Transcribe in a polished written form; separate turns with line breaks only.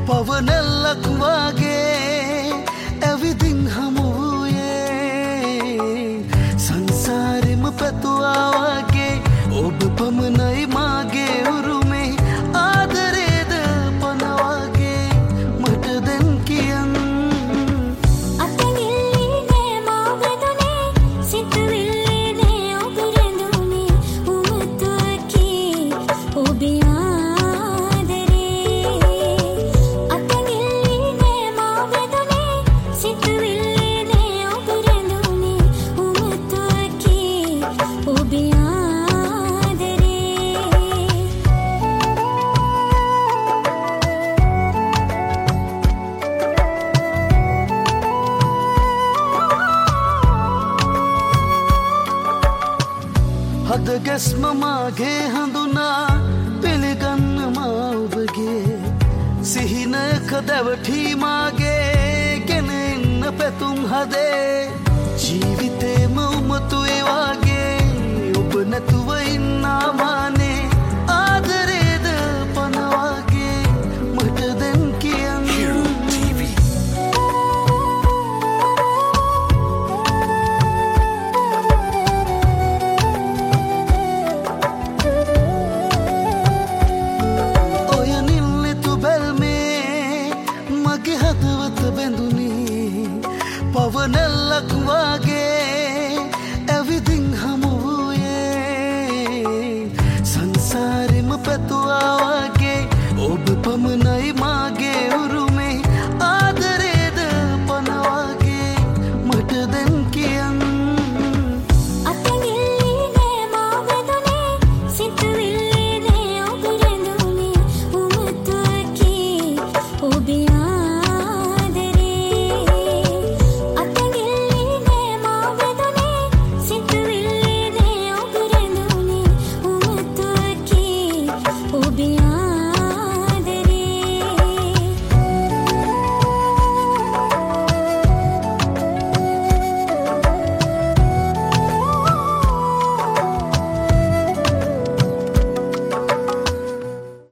පවනැල්ලක් වගේ ඇවිදින් හමුවේ සංසාරෙම පැතුවාගේ ඔබ පමණයි මාගේ උරුමේ ආදරේද පනවාගේ මට දැන් කියන්න හද ගැස්ම මාගේ හඳුනා පිළිගන්න මාඔබගේ සිහිනක දැවටී මාගේ ගෙන එන්න පැතුම් හදේ ජීවිතේම උමතුයි වගේ ඔබ නැතුව ඉන්නාමානේ ආදරේද පනවාගේ මට දැන් කියන්න පවනැල්ල